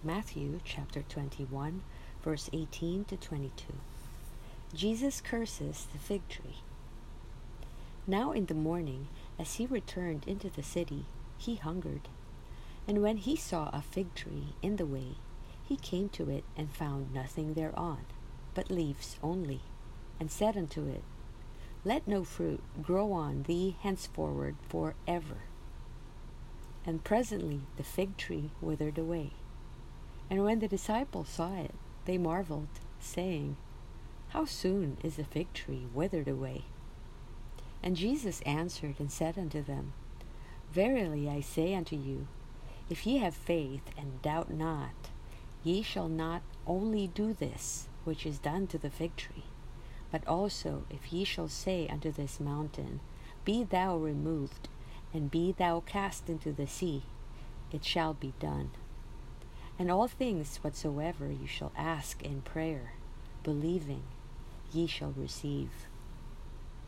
Matthew chapter 21, verse 18 to 22. Jesus curses the fig tree. Now in the morning, as he returned into the city, he hungered. And when he saw a fig tree in the way, he came to it and found nothing thereon, but leaves only, and said unto it, Let no fruit grow on thee henceforward for ever. And presently the fig tree withered away. And when the disciples saw it, they marveled, saying, How soon is the fig tree withered away? And Jesus answered and said unto them, Verily I say unto you, if ye have faith and doubt not, ye shall not only do this which is done to the fig tree, but also if ye shall say unto this mountain, Be thou removed, and be thou cast into the sea, it shall be done. And all things whatsoever you shall ask in prayer, believing, ye shall receive.